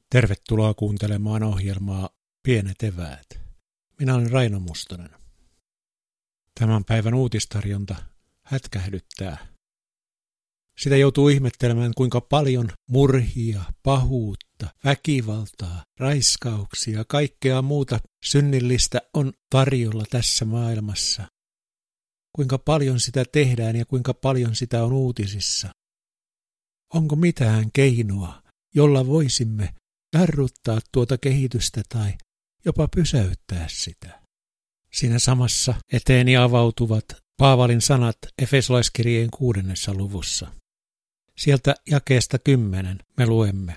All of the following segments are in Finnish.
Tervetuloa kuuntelemaan ohjelmaa Pienet eväät. Minä olen Raino Mustonen. Tämän päivän uutistarjonta hätkähdyttää. Sitä joutuu ihmettelemään, kuinka paljon murhia, pahuutta, väkivaltaa, raiskauksia, kaikkea muuta synnillistä on tarjolla tässä maailmassa. Kuinka paljon sitä tehdään ja kuinka paljon sitä on uutisissa. Onko mitään keinoa, jolla voisimme jarruttaa tuota kehitystä tai jopa pysäyttää sitä? Siinä samassa eteeni avautuvat Paavalin sanat Efesolaiskirjeen 6. luvussa. Sieltä jakeesta 10 me luemme: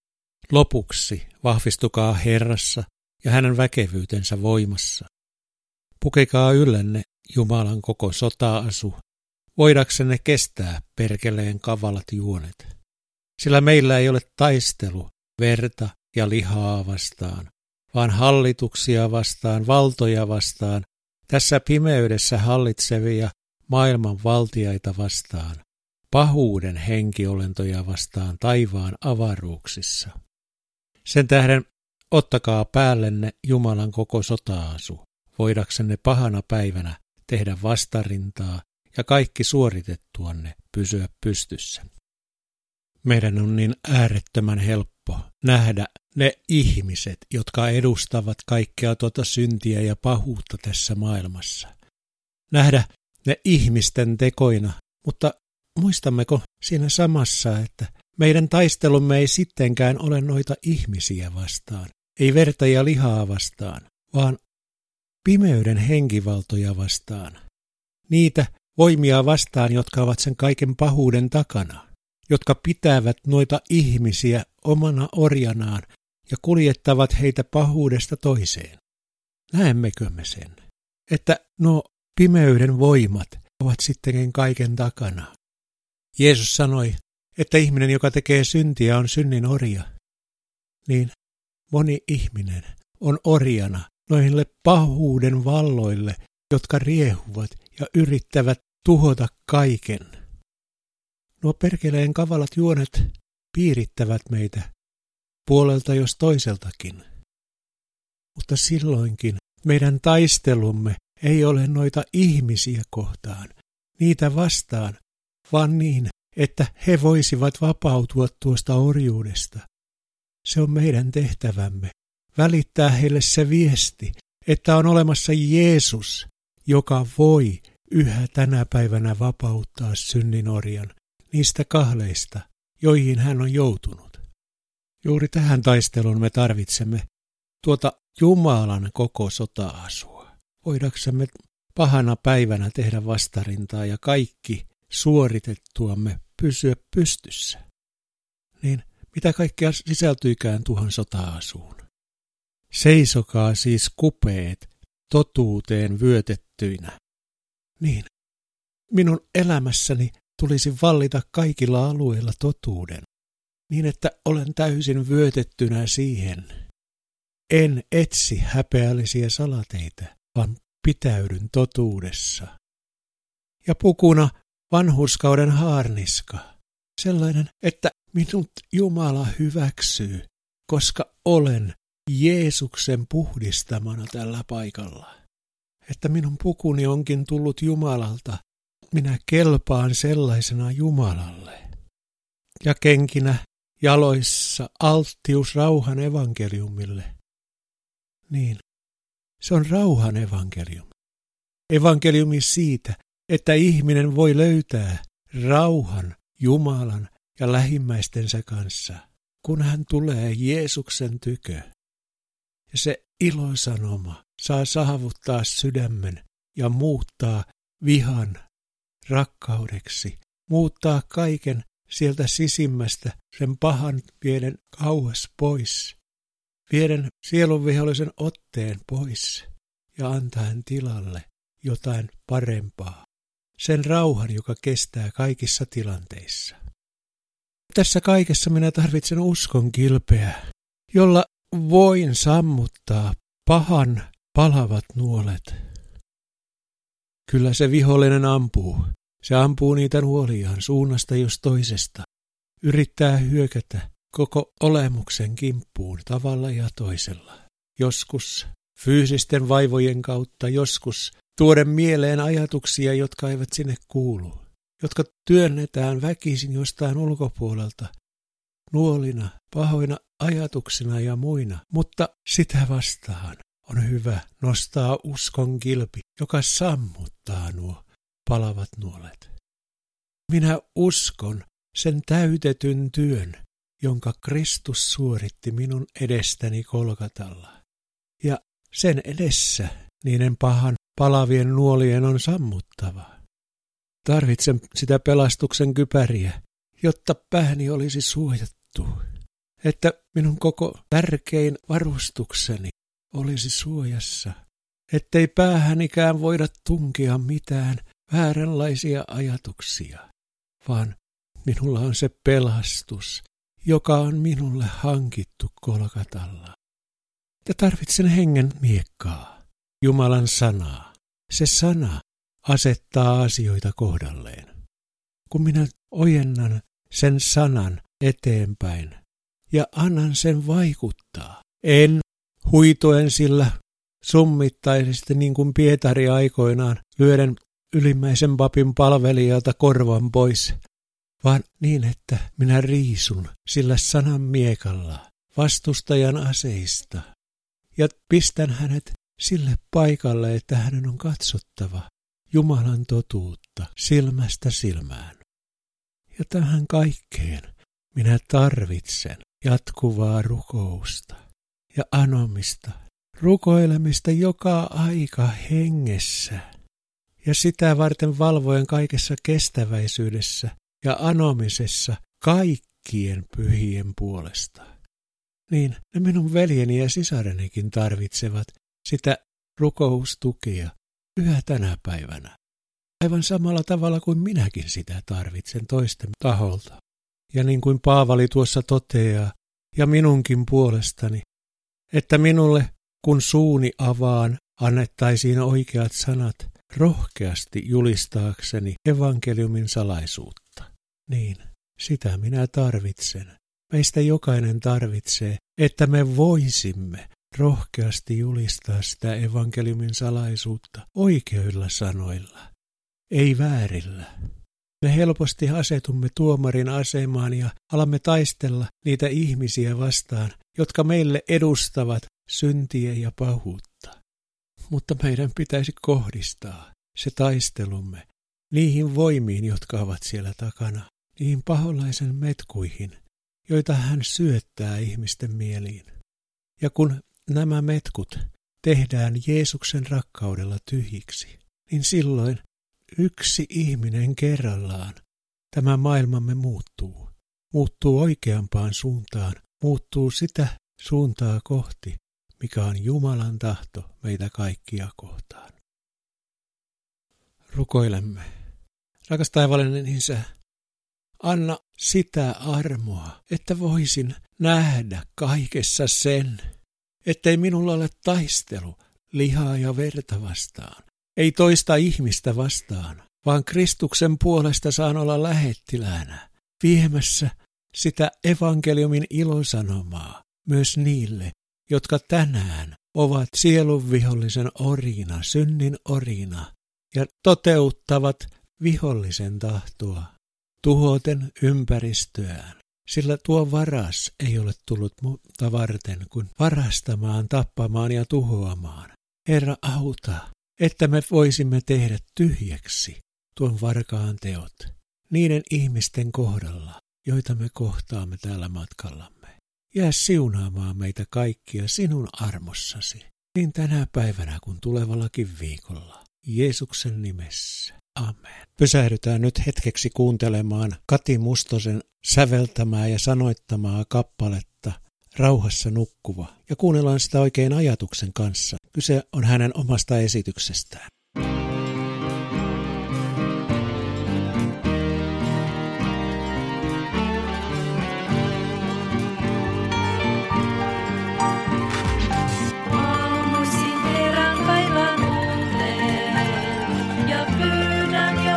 Lopuksi vahvistukaa Herrassa ja hänen väkevyytensä voimassa. Pukekaa yllenne Jumalan koko sota-asu, voidaksenne kestää perkeleen kavalat juonet. Sillä meillä ei ole taistelu verta ja lihaa vastaan, vaan hallituksia vastaan, valtoja vastaan, tässä pimeydessä hallitsevia maailman valtiaita vastaan, pahuuden henkiolentoja vastaan taivaan avaruuksissa. Sen tähden ottakaa päällenne Jumalan koko sota-asu, voidaksenne pahana päivänä tehdä vastarintaa ja kaikki suoritettuanne pysyä pystyssä. Meidän on niin äärettömän helppo nähdä ne ihmiset, jotka edustavat kaikkea tuota syntiä ja pahuutta tässä maailmassa. Nähdä ne ihmisten tekoina, mutta muistammeko siinä samassa, että meidän taistelumme ei sittenkään ole noita ihmisiä vastaan, ei verta ja lihaa vastaan, vaan pimeyden henkivaltoja vastaan. Niitä voimia vastaan, jotka ovat sen kaiken pahuuden takana, jotka pitävät noita ihmisiä omana orjanaan ja kuljettavat heitä pahuudesta toiseen. Näemmekö me sen, että nuo pimeyden voimat ovat sittenkin kaiken takana? Jeesus sanoi, että ihminen, joka tekee syntiä, on synnin orja. Niin moni ihminen on orjana noille pahuuden valloille, jotka riehuvat ja yrittävät tuhota kaiken. Nuo perkeleen kavalat juonet piirittävät meitä puolelta jos toiseltakin. Mutta silloinkin meidän taistelumme ei ole noita ihmisiä kohtaan, niitä vastaan, vaan niin, että he voisivat vapautua tuosta orjuudesta. Se on meidän tehtävämme, välittää heille se viesti, että on olemassa Jeesus, joka voi yhä tänä päivänä vapauttaa synninorjan niistä kahleista, joihin hän on joutunut. Juuri tähän taisteluun me tarvitsemme tuota Jumalan koko sota-asua. Voidaksemme pahana päivänä tehdä vastarintaa ja kaikki suoritettuamme pysyä pystyssä. Niin mitä kaikkea sisältyykään tuohon sota-asuun? Seisokaa siis kupeet totuuteen vyötettyinä. Niin, minun elämässäni tulisi vallita kaikilla alueilla totuuden, niin että olen täysin vyötettynä siihen. En etsi häpeällisiä salateita, vaan pitäydyn totuudessa. Ja pukuna vanhurskauden haarniska, sellainen, että minut Jumala hyväksyy, koska olen Jeesuksen puhdistamana tällä paikalla. Että minun pukuni onkin tullut Jumalalta, minä kelpaan sellaisena Jumalalle. Ja kenkinä jaloissa alttius rauhan evankeliumille. Niin, se on rauhan evankeliumi. Evankeliumi siitä, että ihminen voi löytää rauhan Jumalan ja lähimmäistensä kanssa, kun hän tulee Jeesuksen tykö. Ja se ilosanoma saa saavuttaa sydämen ja muuttaa vihan rakkaudeksi, muuttaa kaiken sieltä sisimmästä, sen pahan vieden kauas pois, vieden sielunvihollisen otteen pois ja antaen tilalle jotain parempaa, sen rauhan, joka kestää kaikissa tilanteissa. Tässä kaikessa minä tarvitsen uskon kilpeä, jolla voin sammuttaa pahan palavat nuolet. Kyllä se vihollinen ampuu. Se ampuu niitä nuoliaan suunnasta jos toisesta. Yrittää hyökätä koko olemuksen kimppuun tavalla ja toisella. Joskus fyysisten vaivojen kautta, joskus tuoden mieleen ajatuksia, jotka eivät sinne kuulu, jotka työnnetään väkisin jostain ulkopuolelta, nuolina, pahoina ajatuksina ja muina, mutta sitä vastaan on hyvä nostaa uskon kilpi, joka sammuttaa nuo palavat nuolet. Minä uskon sen täytetyn työn, jonka Kristus suoritti minun edestäni Golgatalla. Ja sen edessä niiden pahan palavien nuolien on sammuttava. Tarvitsen sitä pelastuksen kypäriä, jotta pääni olisi suojattu, että minun koko tärkein varustukseni olisi suojassa, ettei päähänikään voida tunkea mitään vääränlaisia ajatuksia, vaan minulla on se pelastus, joka on minulle hankittu Golgatalla. Ja tarvitsen hengen miekkaa, Jumalan sanaa. Se sana asettaa asioita kohdalleen. Kun minä ojennan sen sanan eteenpäin ja annan sen vaikuttaa, en huitoen sillä summittaisesti niin kuin Pietari aikoinaan lyöden ylimmäisen papin palvelijalta korvan pois, vaan niin, että minä riisun sillä sanan miekalla vastustajan aseista ja pistän hänet sille paikalle, että hänen on katsottava Jumalan totuutta silmästä silmään. Ja tähän kaikkeen minä tarvitsen jatkuvaa rukousta ja anomista, rukoilemista joka aika hengessä ja sitä varten valvoen kaikessa kestäväisyydessä ja anomisessa kaikkien pyhien puolesta. Niin ne minun veljeni ja sisarenikin tarvitsevat sitä rukoustukea yhä tänä päivänä. Aivan samalla tavalla kuin minäkin sitä tarvitsen toisten taholta. Ja niin kuin Paavali tuossa toteaa, ja minunkin puolestani, että minulle kun suuni avaan, annettaisiin oikeat sanat rohkeasti julistaakseni evankeliumin salaisuutta. Niin, sitä minä tarvitsen. Meistä jokainen tarvitsee, että me voisimme rohkeasti julistaa sitä evankeliumin salaisuutta oikeilla sanoilla, ei väärillä. Me helposti asetumme tuomarin asemaan ja alamme taistella niitä ihmisiä vastaan, jotka meille edustavat syntiä ja pahuutta. Mutta meidän pitäisi kohdistaa se taistelumme niihin voimiin, jotka ovat siellä takana, niihin paholaisen metkuihin, joita hän syöttää ihmisten mieliin. Ja kun nämä metkut tehdään Jeesuksen rakkaudella tyhjiksi, niin silloin yksi ihminen kerrallaan tämä maailmamme muuttuu. Muuttuu oikeampaan suuntaan, muuttuu sitä suuntaa kohti, mikä on Jumalan tahto meitä kaikkia kohtaan. Rukoilemme. Rakas taivaallinen Isä, anna sitä armoa, että voisin nähdä kaikessa sen, ettei minulla ole taistelu lihaa ja verta vastaan, ei toista ihmistä vastaan, vaan Kristuksen puolesta saan olla lähettiläänä, viemässä sitä evankeliumin ilosanomaa myös niille, jotka tänään ovat sielun vihollisen orjina, synnin orjina ja toteuttavat vihollisen tahtoa tuhoten ympäristöään. Sillä tuo varas ei ole tullut muuta varten kuin varastamaan, tappamaan ja tuhoamaan. Herra, auta, että me voisimme tehdä tyhjäksi tuon varkaan teot niiden ihmisten kohdalla, joita me kohtaamme täällä matkallamme. Jää siunaamaan meitä kaikkia sinun armossasi, niin tänä päivänä kuin tulevallakin viikolla. Jeesuksen nimessä. Amen. Pysähdytään nyt hetkeksi kuuntelemaan Kati Mustosen säveltämää ja sanoittamaa kappaletta Rauhassa nukkuva. Ja kuunnellaan sitä oikein ajatuksen kanssa. Kyse on hänen omasta esityksestään.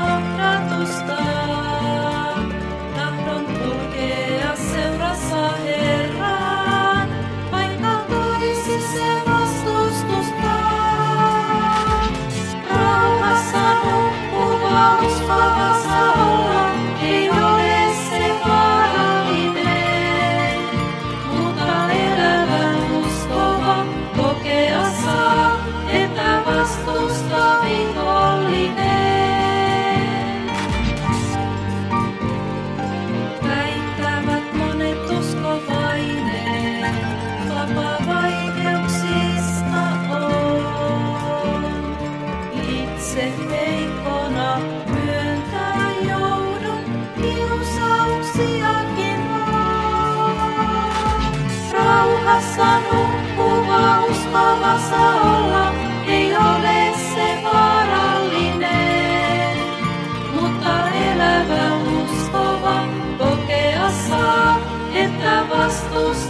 Tahdon kulkea seurassa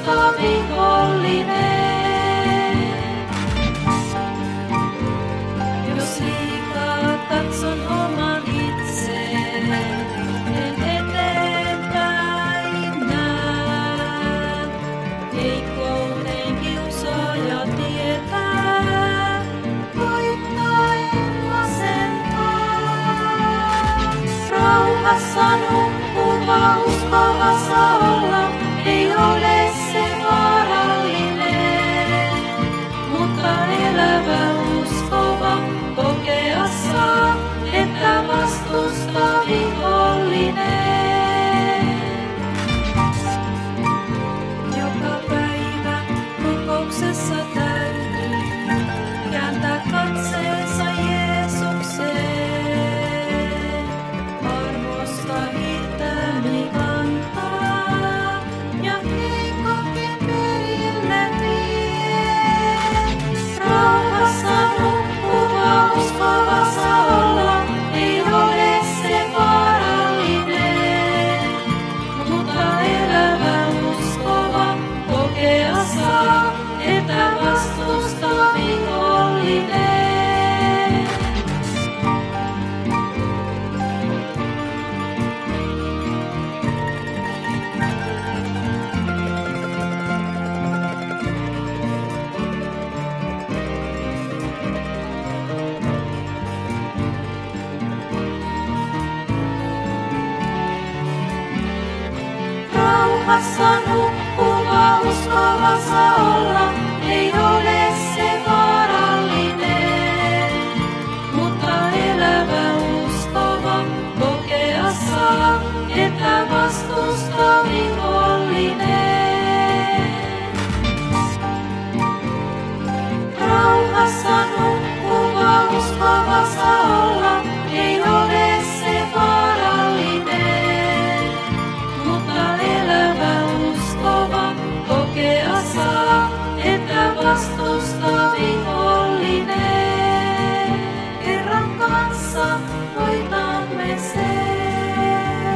vastusta vihollinen. Jos liikaa katson oman itseen, en eteenpäin näe. Heikkouden kiusaaja tietää, voittaa en masentaa. Rauhassa nukkuva uskovassa olla, ei ole se vaarallinen, mutta elävä uskova kokea saa, että vastustaa vihollinen. Joka päivä rukouksessa täytyy kääntää katseensa Jeesukseen. Armosta hirtäni kantaa ja heikokin perille vie. Rauhassa nukkuva uskovassa olla, ei ole se vaarallinen, mutta elävä uskova kokea saa, että vastustaa vihollinen. Rauhassa nukkuva uskovassa olla, ei ole se vaarallinen, mutta elävä uskova kokea saa, että vastustaa vihollinen. Rauhassa nukkuva uskovassa olla, ei ole se vaarallinen, mutta elävä uskova kokea saa, että vastustaa vihollinen. Herran kanssa voitamme sen.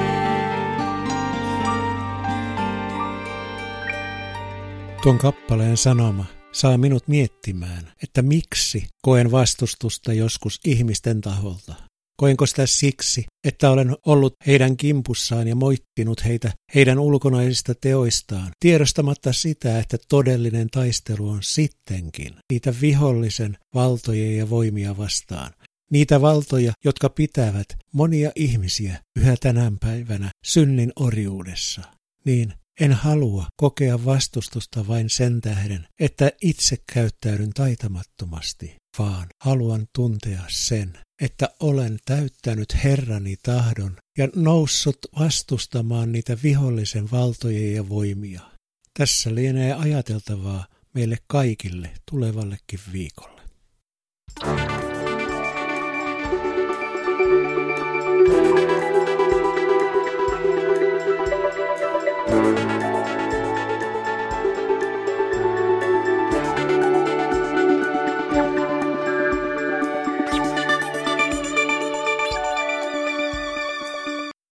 Tuon kappaleen sanoma saa minut miettimään, että miksi koen vastustusta joskus ihmisten taholta. Koenko sitä siksi, että olen ollut heidän kimpussaan ja moittinut heitä heidän ulkonaisista teoistaan, tiedostamatta sitä, että todellinen taistelu on sittenkin niitä vihollisen valtoja ja voimia vastaan. Niitä valtoja, jotka pitävät monia ihmisiä yhä tänään päivänä synnin orjuudessa. Niin en halua kokea vastustusta vain sen tähden, että itse käyttäydyn taitamattomasti, vaan haluan tuntea sen, että olen täyttänyt Herrani tahdon ja noussut vastustamaan niitä vihollisen valtoja ja voimia. Tässä lienee ajateltavaa meille kaikille tulevallekin viikolle.